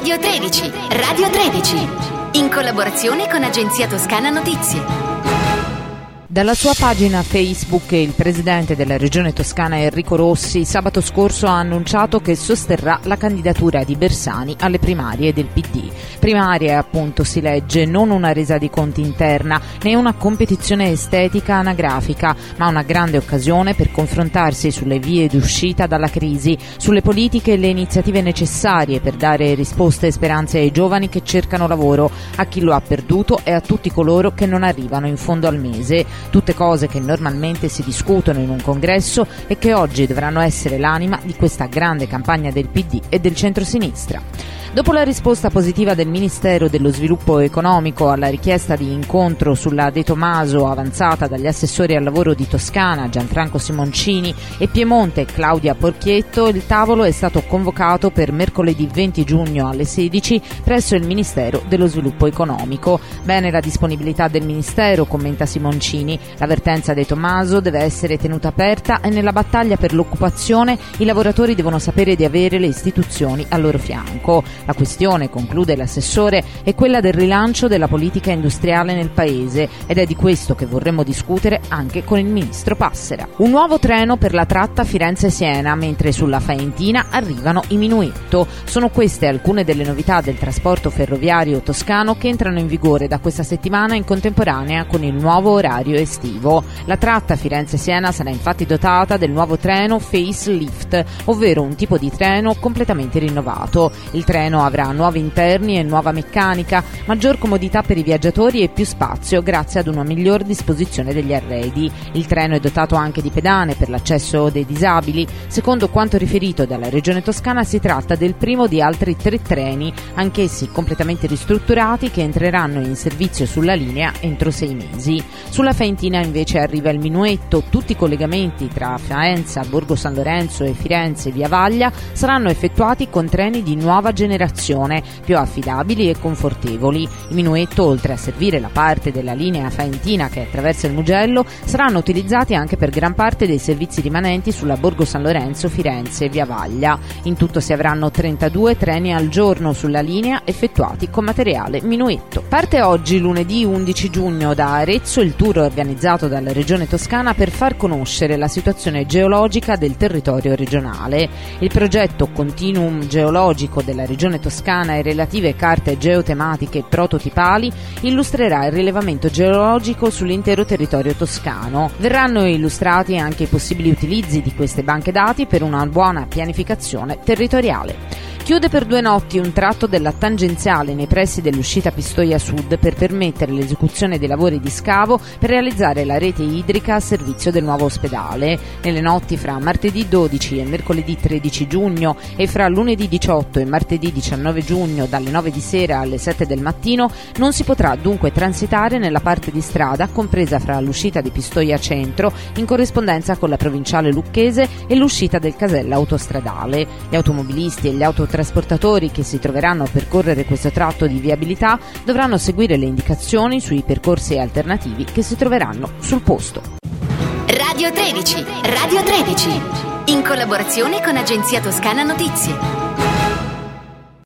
Radio 13, Radio 13, in collaborazione con Agenzia Toscana Notizie. Dalla sua pagina Facebook il presidente della regione toscana Enrico Rossi sabato scorso ha annunciato che sosterrà la candidatura di Bersani alle primarie del PD. Primarie, appunto, si legge, non una resa di conti interna né una competizione estetica anagrafica, ma una grande occasione per confrontarsi sulle vie d'uscita dalla crisi, sulle politiche e le iniziative necessarie per dare risposte e speranze ai giovani che cercano lavoro, a chi lo ha perduto e a tutti coloro che non arrivano in fondo al mese. Tutte cose che normalmente si discutono in un congresso e che oggi dovranno essere l'anima di questa grande campagna del PD e del centrosinistra. Dopo la risposta positiva del Ministero dello Sviluppo Economico alla richiesta di incontro sulla De Tomaso avanzata dagli assessori al lavoro di Toscana Gianfranco Simoncini e Piemonte Claudia Porchietto, il tavolo è stato convocato per mercoledì 20 giugno alle 16 presso il Ministero dello Sviluppo Economico. Bene la disponibilità del Ministero, commenta Simoncini. L'avvertenza De Tomaso deve essere tenuta aperta e nella battaglia per l'occupazione i lavoratori devono sapere di avere le istituzioni al loro fianco. La questione, conclude l'assessore, è quella del rilancio della politica industriale nel Paese ed è di questo che vorremmo discutere anche con il ministro Passera. Un nuovo treno per la tratta Firenze-Siena, mentre sulla Faentina arrivano i Minuetto. Sono queste alcune delle novità del trasporto ferroviario toscano che entrano in vigore da questa settimana in contemporanea con il nuovo orario estivo. La tratta Firenze-Siena sarà infatti dotata del nuovo treno Facelift, ovvero un tipo di treno completamente rinnovato. Il treno avrà nuovi interni e nuova meccanica, maggior comodità per i viaggiatori e più spazio grazie ad una miglior disposizione degli arredi. Il treno è dotato anche di pedane per l'accesso dei disabili. Secondo quanto riferito dalla Regione Toscana si tratta del primo di altri 3 treni, anch'essi completamente ristrutturati, che entreranno in servizio sulla linea entro 6 mesi. Sulla Faentina invece arriva il Minuetto. Tutti i collegamenti tra Faenza, Borgo San Lorenzo e Firenze via Vaglia saranno effettuati con treni di nuova generazione, più affidabili e confortevoli. I Minuetto, oltre a servire la parte della linea faentina che attraversa il Mugello, saranno utilizzati anche per gran parte dei servizi rimanenti sulla Borgo San Lorenzo, Firenze e via Vaglia. In tutto si avranno 32 treni al giorno sulla linea effettuati con materiale Minuetto. Parte oggi, lunedì 11 giugno, da Arezzo il tour organizzato dalla Regione Toscana per far conoscere la situazione geologica del territorio regionale. Il progetto Continuum Geologico della Regione Toscana e relative carte geotematiche prototipali illustrerà il rilevamento geologico sull'intero territorio toscano. Verranno illustrati anche i possibili utilizzi di queste banche dati per una buona pianificazione territoriale. Chiude per 2 notti un tratto della tangenziale nei pressi dell'uscita Pistoia Sud per permettere l'esecuzione dei lavori di scavo per realizzare la rete idrica a servizio del nuovo ospedale. Nelle notti fra martedì 12 e mercoledì 13 giugno e fra lunedì 18 e martedì 19 giugno dalle 9 di sera alle 7 del mattino non si potrà dunque transitare nella parte di strada compresa fra l'uscita di Pistoia Centro in corrispondenza con la provinciale lucchese e l'uscita del casello autostradale. Gli automobilisti e gli autotrasportatori che si troveranno a percorrere questo tratto di viabilità dovranno seguire le indicazioni sui percorsi alternativi che si troveranno sul posto. Radio 13, Radio 13, in collaborazione con Agenzia Toscana Notizie.